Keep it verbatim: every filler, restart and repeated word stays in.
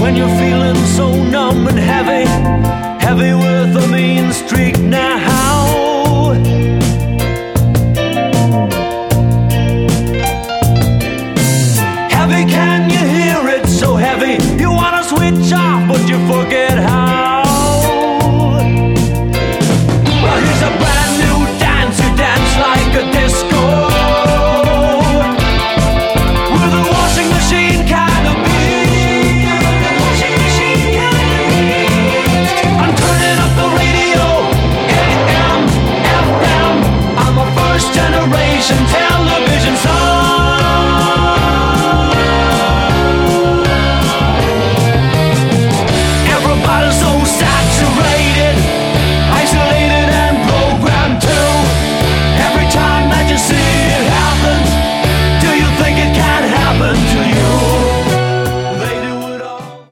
when you're feeling so numb and heavy, heavy with a mean streak now. Heavy, can you hear it? So heavy, you wanna switch off, but you forget how.